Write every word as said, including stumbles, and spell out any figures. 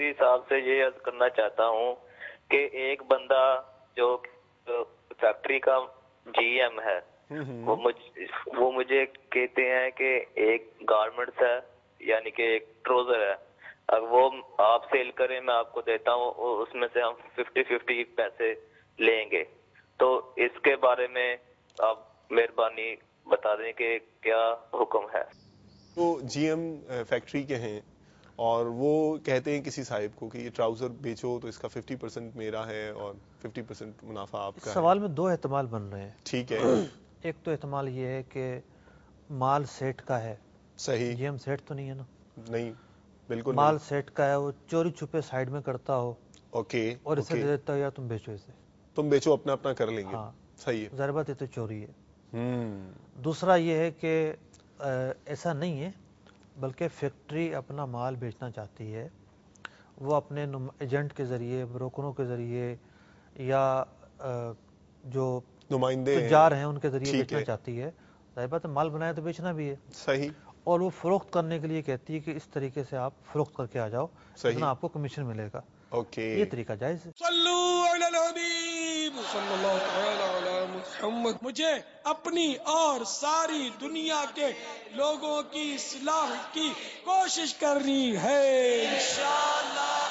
مفتی صاحب سے یہ عرض کرنا چاہتا ہوں کہ ایک بندہ جو فیکٹری کا جی ایم ہے وہ مجھ وہ مجھے کہتے ہیں کہ ایک گارمنٹس ہے یعنی کہ ایک ٹروزر ہے، اگر وہ آپ سیل کریں میں آپ کو دیتا ہوں اس میں سے ہم ففٹی ففٹی پیسے لیں گے، تو اس کے بارے میں آپ مہربانی بتا دیں کہ کیا حکم ہے؟ تو جی ایم فیکٹری کے ہیں اور وہ کہتے ہیں کسی صاحب کو کہ یہ ٹراؤزر بیچو تو اس کا ففٹی پرسینٹ میرا ہے اور ففٹی پرسینٹ منافع آپ کا ہے۔ سوال میں دو احتمال بن رہے ہیں۔ ٹھیک ہے، ایک تو احتمال یہ ہے کہ مال سیٹ کا ہے، صحیح، جی ایم سیٹ تو نہیں ہے نا، نہیں بالکل مال نہیں، سیٹ کا ہے، وہ چوری چھپے سائیڈ میں کرتا ہو اوکے اور اسے اوکے، دے دیتا ہو یا تم بیچو اسے، تم بیچو اپنا اپنا کر لیں گے، ہاں صحیح ہے، ظاہر بات یہ تو چوری ہے۔ ہوں دوسرا یہ ہے کہ ایسا نہیں ہے بلکہ فیکٹری اپنا مال بیچنا چاہتی ہے، وہ اپنے ایجنٹ کے ذریعے، بروکروں کے ذریعے یا جو نمائندے تجار ہیں ان کے ذریعے ٹھیک بیچنا ہے، چاہتی ہے، ظاہر بات ہے مال بنایا تو بیچنا بھی ہے، صحیح اور وہ فروخت کرنے کے لیے کہتی ہے کہ اس طریقے سے آپ فروخت کر کے آ جاؤ، صحیح، اتنا آپ کو کمیشن ملے گا، اوکے، یہ طریقہ جائز ہے۔ صلو علی الحبیب صلی اللہ تعالی علی محمد۔ مجھے اپنی اور ساری دنیا کے لوگوں کی اصلاح کی کوشش کرنی ہے انشاءاللہ۔